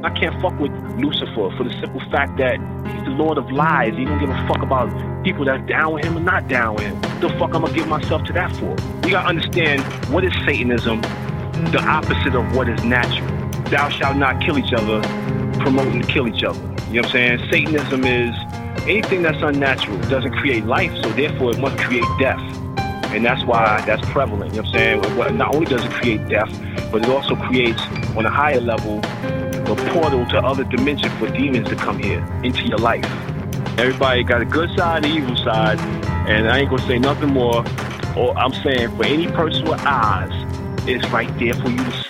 I can't fuck with Lucifer for the simple fact that he's the Lord of lies. He don't give a fuck about people that's down with him or not down with him. What the fuck I'm gonna give myself to that for? You gotta understand, what is Satanism? The opposite of what is natural. Thou shalt not kill each other, promoting to kill each other. You know what I'm saying? Satanism is anything that's unnatural. It doesn't create life, so therefore it must create death. And that's why that's prevalent. You know what I'm saying? Well, not only does it create death, but it also creates, on a higher level, a portal to other dimension for demons to come here into your life. Everybody got a good side, the evil side, and I ain't gonna say nothing more. Or I'm saying, for any person with eyes, it's right there for you to see.